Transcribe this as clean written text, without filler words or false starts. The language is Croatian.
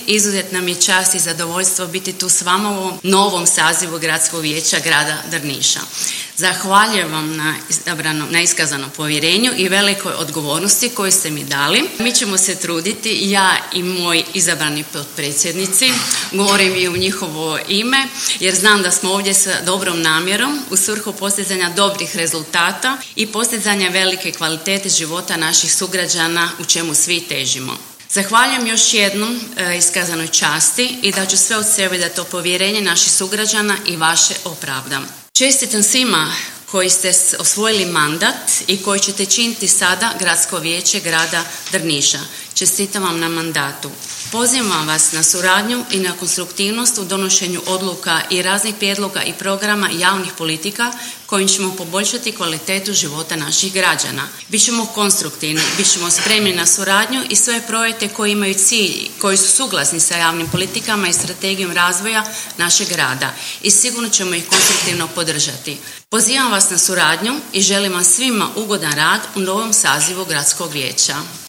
Izuzetna mi je čast i zadovoljstvo biti tu s vama u ovom novom sazivu Gradskog vijeća grada Drniša. Zahvaljujem vam na iskazanom povjerenju i velikoj odgovornosti koju ste mi dali. Mi ćemo se truditi, ja i moji izabrani potpredsjednici, govorim i u njihovo ime, jer znam da smo ovdje sa dobrom namjerom u svrhu postizanja dobrih rezultata i postizanja velike kvalitete života naših sugrađana, u čemu svi težimo. Zahvaljujem još jednom iskazanoj časti i da ću sve od sebe da to povjerenje naših sugrađana i vaše opravdam. Čestitam svima koji ste osvojili mandat i koji ćete činiti sada Gradsko vijeće grada Drniša. Čestitam vam na mandatu. Pozivam vas na suradnju i na konstruktivnost u donošenju odluka i raznih prijedloga i programa javnih politika kojim ćemo poboljšati kvalitetu života naših građana. Bićemo konstruktivni, bićemo spremni na suradnju i sve projekte koji imaju cilj, koji su suglasni sa javnim politikama i strategijom razvoja našeg grada i sigurno ćemo ih konstruktivno podržati. Pozivam vas na suradnju i želim vam svima ugodan rad u novom sazivu Gradskog vijeća.